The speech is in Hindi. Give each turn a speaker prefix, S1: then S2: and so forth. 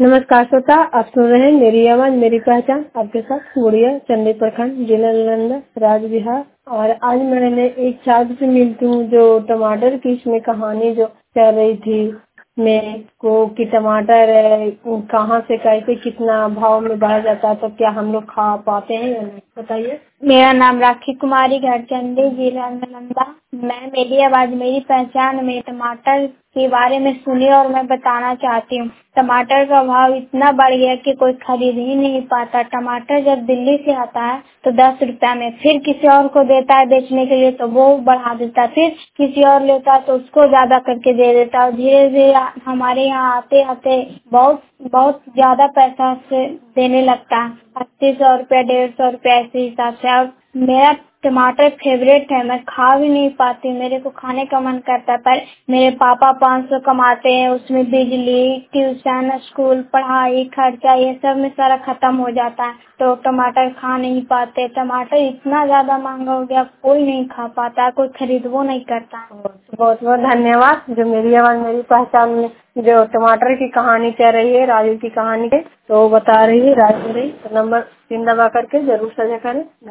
S1: नमस्कार श्रोता, आप सुन रहे हैं मेरी आवाज मेरी पहचान। आपके साथ गुड़िया, चंडी प्रखंड, जिला नालंदा, राज्य बिहार। और आज मैंने एक छात्र से मिलती हूँ जो टमाटर की इसमें कहानी जो चल रही थी मेरे को कि टमाटर कहाँ से कैसे कितना भाव में बढ़ जाता है, तो क्या हम लोग खा पाते हैं या नहीं, बताइए।
S2: मेरा नाम राखी कुमारी, घर चंडी, जिला नालंदा। मैं मेरी आवाज मेरी पहचान में टमाटर के बारे में सुनी और मैं बताना चाहती हूँ। टमाटर का भाव इतना बढ़ गया कि कोई खरीद ही नहीं पाता। टमाटर जब दिल्ली से आता है तो 10 रुपया में, फिर किसी और को देता है बेचने के लिए तो वो बढ़ा देता है, फिर किसी और लेता है तो उसको ज्यादा करके दे देता है। और धीरे धीरे हमारे यहाँ आते आते बहुत बहुत ज्यादा पैसा से देने लगता है, 80-100 रुपया, 150 रुपया ऐसे हिसाब से। और मेरा टमाटर फेवरेट है, मैं खा भी नहीं पाती, मेरे को खाने का मन करता है। पर मेरे पापा 500 कमाते हैं, उसमें बिजली, ट्यूशन, स्कूल, पढ़ाई, खर्चा ये सब में सारा खत्म हो जाता है, तो टमाटर खा नहीं पाते। टमाटर इतना ज्यादा महंगा हो गया, कोई नहीं खा पाता, कोई खरीद वो नहीं करता।
S1: बहुत बहुत धन्यवाद। जो मेरी आवाज मेरी पहचान में जो टमाटर की कहानी कह रही है, राजू की कहानी है, तो वो बता रही है राजू रही, तो नंबर 3 दबा करके जरूर साझा करें।